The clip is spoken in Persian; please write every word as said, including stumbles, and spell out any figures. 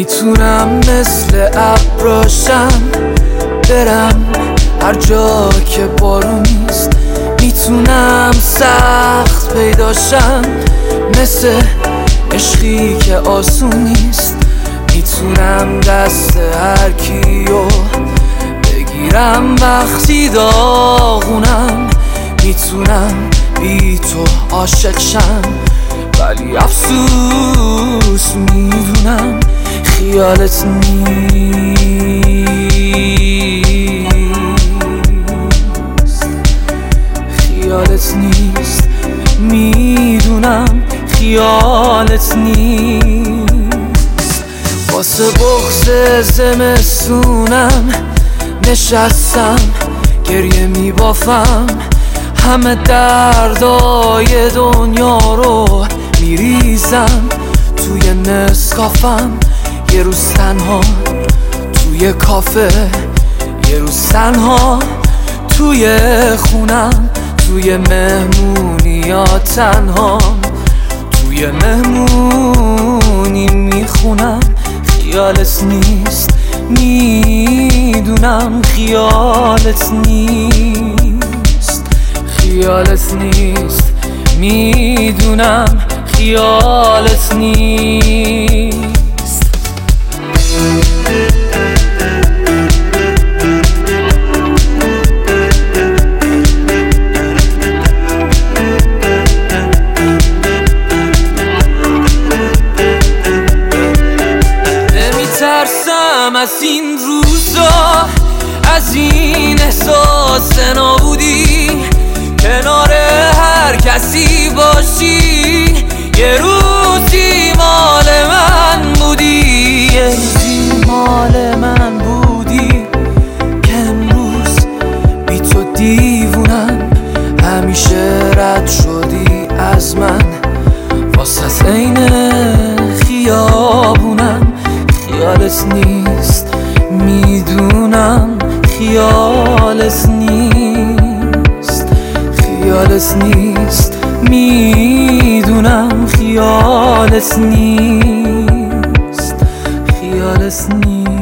میتونم مثل ابراشم برم هر جا که بارون نیست، میتونم سخت پیداشم مثل عشقی که آسون نیست، میتونم دست هر کیو بگیرم وقتی داغونم، میتونم بی تو عاشق شم ولی افسوس میدونم خیالت نیست، خیالت نیست، میدونم خیالت نیست. واسه بغض زمستونم نشستم گریه میبافم، همه دردای دنیا رو میریزم توی نسکافم، یه روز تنها توی کافه، یه روز تنها توی خونم، توی مهمونی یا تنها توی مهمونی میخونم خیالت نیست، میدونم خیالت نیست، خیالت نیست، میدونم خیالت نیست. نمیترسم از این روزا، از این احساس نابودی، کنار هر کسی باشی، یه روزی مال من بودی، یه روزی مال من بودی که امروز بی تو دیوونم، همیشه رد شدی از من واسه عین خیابونم، خیالت نیست، میدونم خیالت نیست، خیالت نیست، میدونم خیالت نیست، خیالت نیست.